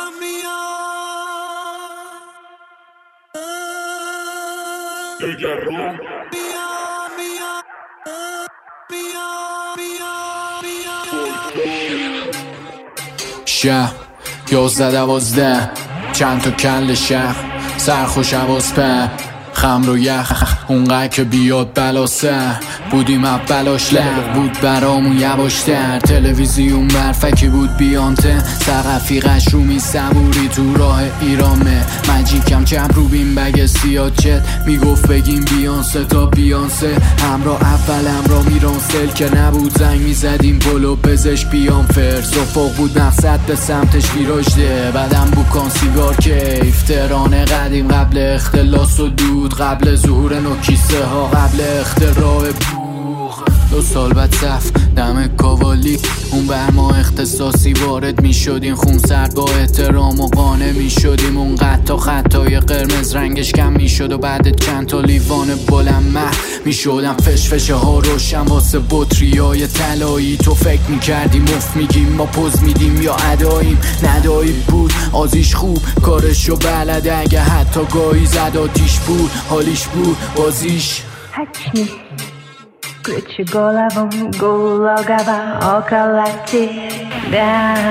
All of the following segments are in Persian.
شهر 11-12 چند تا کل شهر سرخوش عواز پر خمر و یخ اونقدر که بیاد بلا سر بودیم بلاش لغ بود برامون یواشتر تلویزیون برفکی بود بیانته سقفی قشرومی صبوری تو راه ایرانه مجیکم چپ رو بین بگ سیاه چت میگفت بگیم بیانسه تا بیانسه همراه اول همراه میرانسل که نبود زنگ میزدیم پلو بزش بیان فرس افق بود مقصد به سمتش ویراجده بعدم بوکان سیگار کیف تهران قدیم قبل اختلاس و دود قبل ظهور نوکیسه ها قبل اختراع بوغ 2 سال بعد صف دم کاوالی اون بر ما اختصاصی وارد می شدیم خون سرد با احترام و قانع می شدیم اونقدر تا خطای قرمز رنگش کم می شد و بعد چند تا لیوان بلند مح می شدم فشفشه ها روشن واسه بطریای طلایی تو فکر می کردیم مفت میگیم ما پوز میدیم یا اداییم ندایی بود آزیش خوب کارشو بلده اگه حتی گاهی زد آتیش بود حالیش بود بازیش Hačni, ključi golavom, gulogava okolo тебя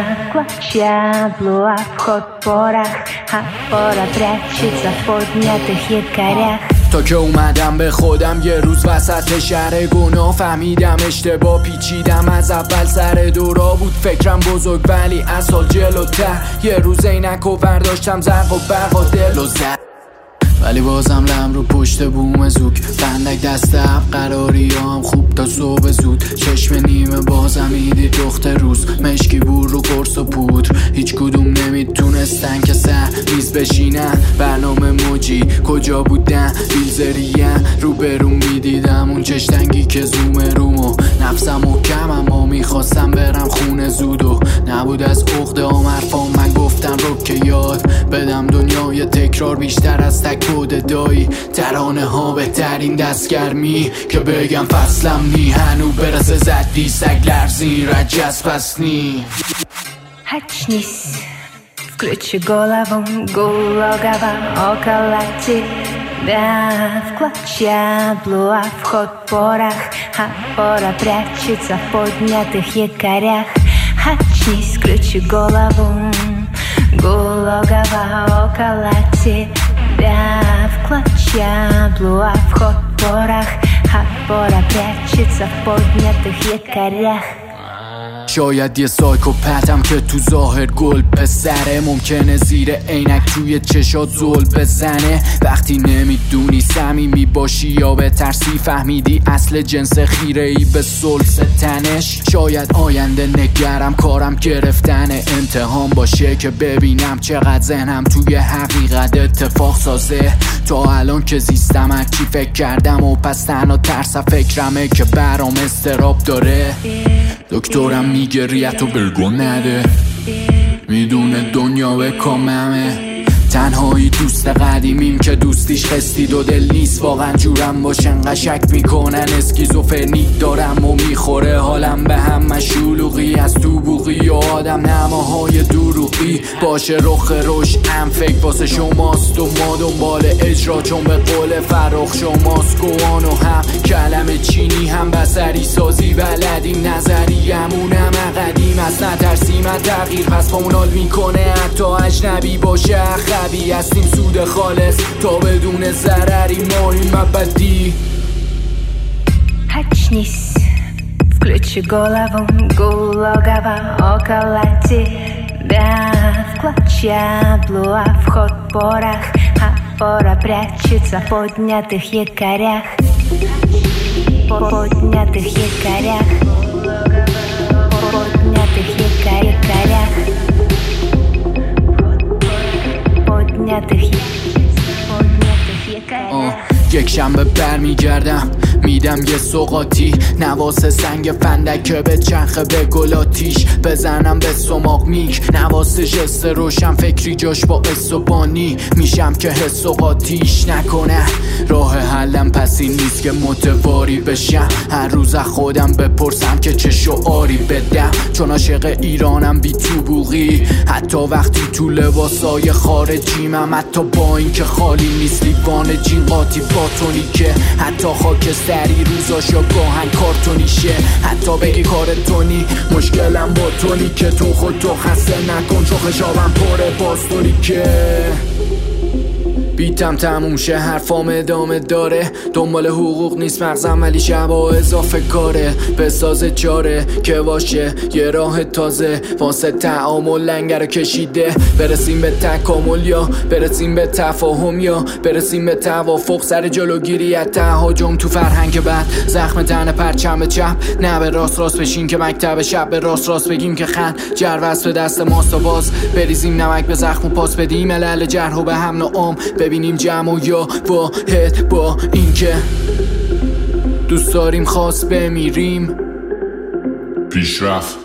Клочья a вход порох, а пора прячется в поднятых якорях تا که اومدم به خودم یه روز وسط شهر گناه فهمیدم اشتباه پیچیدم از اول سر دورا بود فکرم بزرگ ولی اصل جلوتر یه روز اینک و برداشتم زرق و برق و دل و زد ولی بازم لم رو پشت بوم زوک بندک دست عب قراری هم خوب تا صبح زود چشم نیمه بازم ایدی دخت روز مشکی بور رو قرص و پودر هیچ کدوم نمیتونستن که سر میز بشینن برنامه موجی کجا بودن بیلزریم رو برون میدیدم اون چشتنگی که زومه رومو نفسم محکم اما میخواستم برم خونه زود و نبود از عقده آمرفان من گفتم رو که یاد بدم دنیای تکرار بیشتر از تک بود دایی ترانه ها بهترین دستگرمی که بگم فصلم نی هنو برسه زدی سگ لرزی رجز پس نی Очнись, включи голову, гулогава около тебя В клочья а вход порох, а пора прячется в поднятых якорях Очнись, включи голову, гулогава около тебя В клочья а вход порох, а пора прячется в поднятых якорях شاید یه سایکوپتم که تو ظاهر گل پسره ممکنه زیر عینک توی چشات زل بزنه وقتی نمیدونی صمیمی باشی یا به ترسی فهمیدی اصل جنس خیره‌ای به سلس تنش شاید آینده نگرم کارم گرفتن امتحان باشه که ببینم چقدر ذهنم توی حقیقت اتفاق سازه تا الان که زیستم از چی فکر کردم و پس تنها ترس فکرمه که برام استراب داره دکترم میگه ریتو بگو نده میدونه دنیا به کاممه تنهایی دوست قدیمیم که دوستیش خستید و دل نیست واقعا جورم باشن قشک میکنن اسکیزوفرنیک دارم و میخوره حالم به هم مشولوقی از تو بوقی و آدم نماهای دروغی باشه رخ روش ام فکر واسه شماست و ما دنبال اجرا چون به قول فرخ شماست گوان و هم کلم چینی هم بسری سازی بلدیم نظریمونم قدیم از نترسیم از تغییر پس پامونال میکنه حتی اجنبی باشه قوی هستیم سود خالص تا بدون ضرری ماهیم ابدی Очнись, включи голову, гулогава около тебя В клочья а вход порох, а пора прячется в поднятых якорях Поднятых якорях Поднятых якорях یک شنبه برمیگردم میدم یه سوقاتی نواس سنگ فندکه به چرخه به گلاتیش بزنم به سماق میک نواس جست روشن فکری جاش با اسوبانی میشم که حس و قاتیش نکنه راه حلم پس این نیست که متواری بشم هر روز خودم بپرسم که چه شعاری بدم چون عاشق ایرانم بی تو بوغی حتی وقتی تو لباسای خارجیمم، حتی با این که خالی نیست لیوان جین قاطی باتونی که حتی خاکستری روزاشا گاهن کارتونیشه. حتی بگی کار تونی مشکلم با تونی که تو خودتو خسته نکن چون خشابم پره باستونی که بیتم تموم شه حرفام ادامه داره. دنبال حقوق نیست مغزم ولی شبا اضافه کاره. بساز چاره که باشه یه راه تازه واسه تعامل لنگر کشیده. برسیم به تکامل یا برسیم به تفاهم یا برسیم به توافق سر جلوگیری از تهاجم تو فرهنگ بعد. زخم تن پرچم چپ نه به راست بشین که مکتب شب به راست بگیم که خن جروست به دست ماست و باز بریزیم نمک به زخم و پاس بدیم علل جرح و به هم نام ببینیم جمع و یا واحد با این که دوست داریم خواست بمیریم. پیشرفت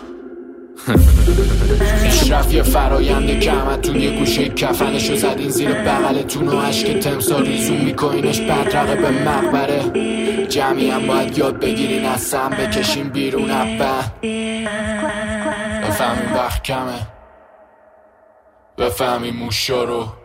یه فرایند که همتون یه گوشه کفنشو زدین زیر بغلتون و عشق تمسا ریزون میکنینش بدرقه به مقبره. جمعی هم باید یاد بگیرین از سم بکشین بیرون اول. بفهمین وقت کمه بفهمین موشا رو